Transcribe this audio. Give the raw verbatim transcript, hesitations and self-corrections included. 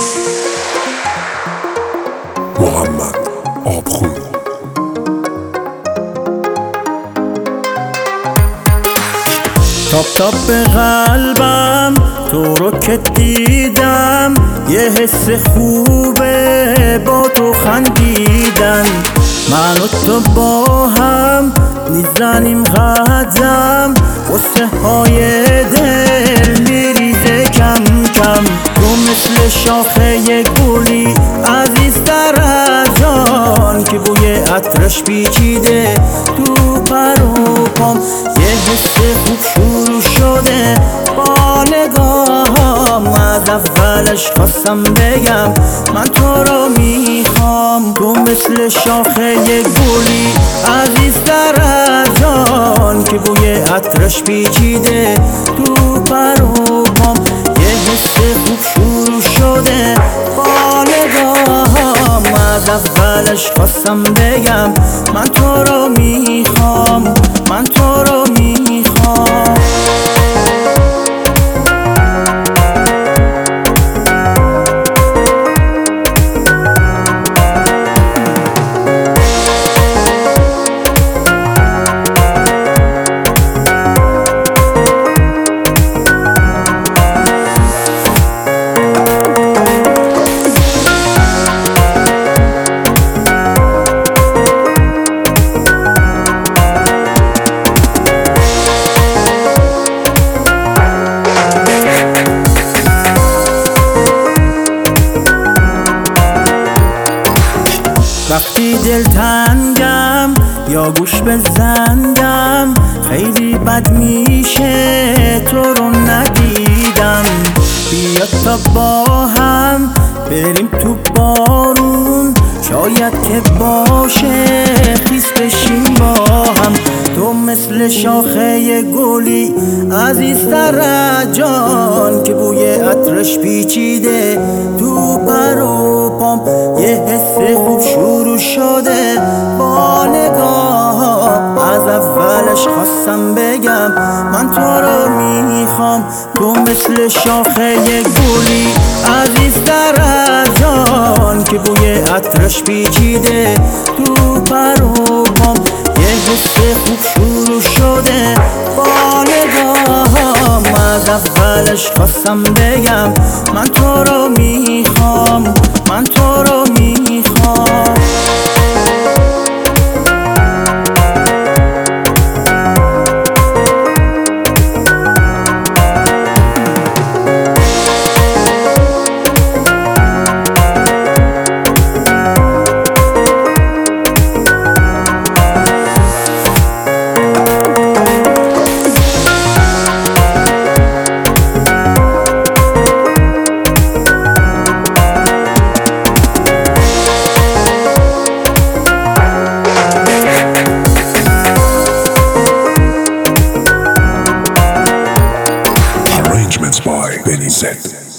محمد آبخون. تاپ تاپ به قلبم تو رو که دیدم، یه حس خوبه با تو خندیدن. من و تو با هم میزنیم قدم، قصه های دل میریزه کم کم. تو مثل شاخه گلی عزیزتر از جان، که بوی عطرش پیچیده تو پر و پام. یه حس خوب شروع شده با نگاهم، از اولش خواستم بگم من تو رو میخوام. تو مثل شاخه گلی عزیزتر از جان، که بوی عطرش پیچیده تو پر و پام. یه حس خوب شروع شده با نگاهم، از اولش خواستم بگم من تو رو میخوام، من تو رو میخوام. وقتی دلتنگم یا گوش به زنگم، خیلی بد میشه تو رو ندیدم. بیا تا با هم بریم تو بارون، شاید که باشه خیس بشیم با هم. تو مثل شاخه گلی عزیزتر از جان، که بوی عطرش پیچیده تو پر و پام. یه حس خوب شروع شده با نگاهم، از اولش خواستم بگم من تو رو میخوام. تو مثل شاخه گلی عزیزتر از جان، که بوی عطرش پیچیده تو پر و پام. یه حس خوب شروع شده با نگاهم، از اولش خواستم بگم من تو رو میخوام، من تو رو میخوام. By Benny Z.